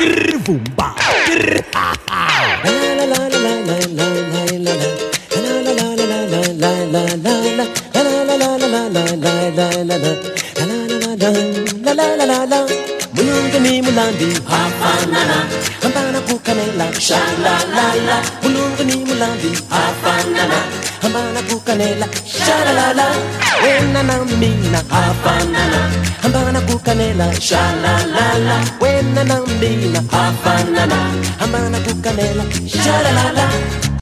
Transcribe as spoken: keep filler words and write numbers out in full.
grr boom ba, grr ha ha. La la la la la la la la la. La la la la la la la la la. La la la la la la la la la la. La la la la la la la la. Mulungu ni mulandi hafanana, hambana kukanela sha la la la. Mulungu ni mulandi hafanana, hambana kukanela sha la la la. Wena na mina hafanana, hambana kukanela sha la la la. Wena na mina hafanana, hambana kukanela sha la la la.